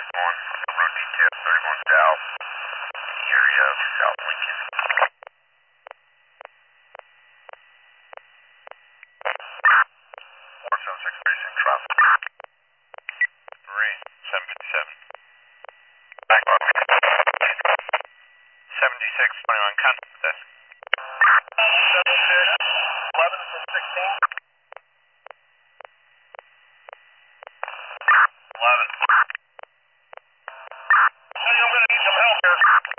31, road detail 31 South, the area of South Lincoln. 476 Racing traffic. Marine 757. Back on. 7621 contact desk. 76 11 from 16. 11. Hey, I'm gonna need some help here.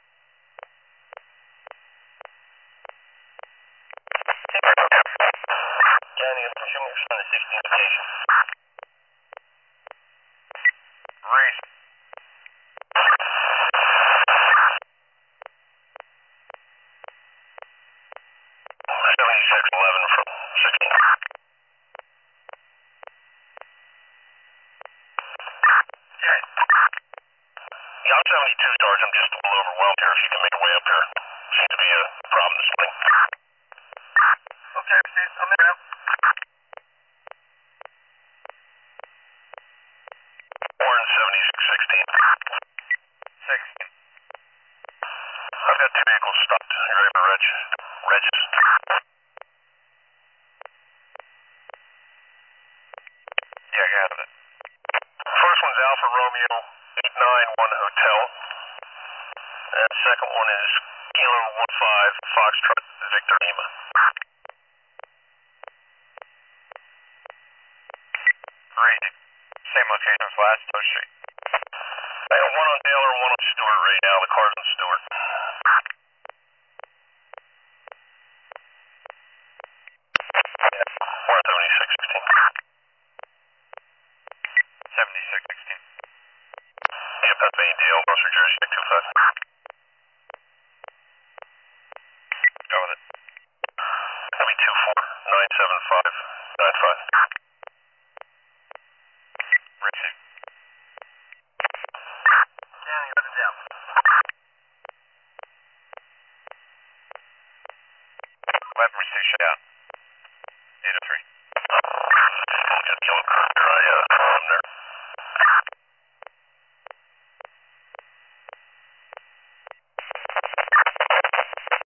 Johnny, I'm presuming you're trying to 16 location. Race. 7611 from 16. Yeah. Yeah, I'm 72, Sarge. I'm just a little overwhelmed here. If you can make your way up here. Seems to be a problem this morning. Okay, Steve. I'm there now. 47616. 16. I've got two vehicles stopped. You ready for Regis? Yeah, I got it. First one's Alpha Romeo 891 Hotel. And the second one is Kilo 15 Foxtrot Victor Lima. Great. Same location as last, Oak Street. I got one on Taylor and one on Stewart right now. The car's on Stewart. 47616. 7616. Yeah, Pennsylvania Dale, North New Jersey, 25. Go with it. That'll be 2497595. Racing. Danny, up and down. Weapon receive shut 803. Just kill a car here. I'm there.